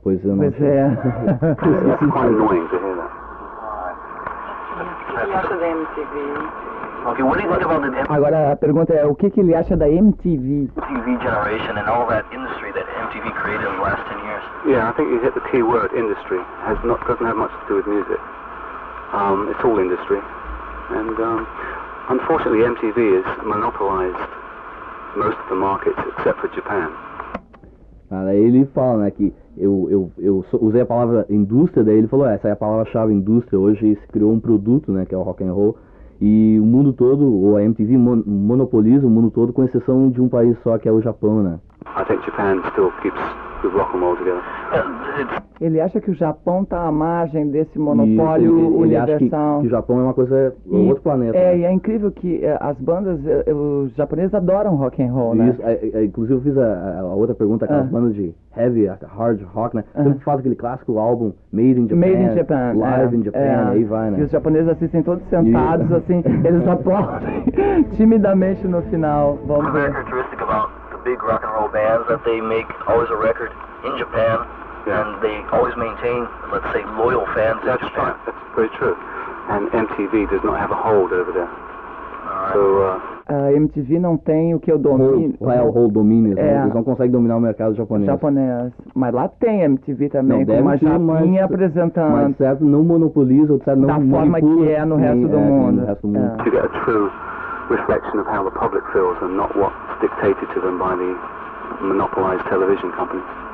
Pois eu não Pois sei. é. It's quite annoying to hear that. O que ele acha da MTV? Okay, what do you think about the Agora a pergunta é, o que ele acha da MTV? MTV generation and all that industry that MTV created in the last 10 years? Yeah, I think you hit the key word, industry. Doesn't have much to do with music. It's all industry. And unfortunately MTV has monopolized most of the markets except for Japan. Cara, ele fala, né, que eu usei a palavra indústria, daí ele falou, essa é a palavra-chave, indústria. Hoje se criou um produto, né, que é o rock and roll, e o mundo todo, ou a MTV monopoliza o mundo todo, com exceção de um país só, que é o Japão, né. I think Japan still keeps the rock and roll together. Ele acha que o Japão está à margem desse monopólio ele acha universal. que o Japão é uma coisa, outro planeta. E é incrível que as bandas, os japoneses adoram rock and roll, né? Isso, inclusive eu fiz a outra pergunta, aquelas bandas de heavy, hard rock, né? Sempre faz aquele clássico álbum Made in Japan, Live in Japan, aí vai, né? E os japoneses assistem todos sentados, assim, eles aplaudem timidamente no final. Vamos ver. Characteristic about the big rock and roll bands that they make always a record in Japan. And they always maintain, let's say, loyal fans in Japan. That's very true. And MTV does not have a hold over there. So, a MTV não tem o que eu domino. O hold domínio, eles não conseguem dominar o mercado japonês. Mas lá tem MTV também, não, com uma japinha apresentando. Mas certo, não monopoliza, ou certo, não da forma que é no resto do mundo. To get a true reflection of how the public feels and not what's dictated to them by the monopolized television companies.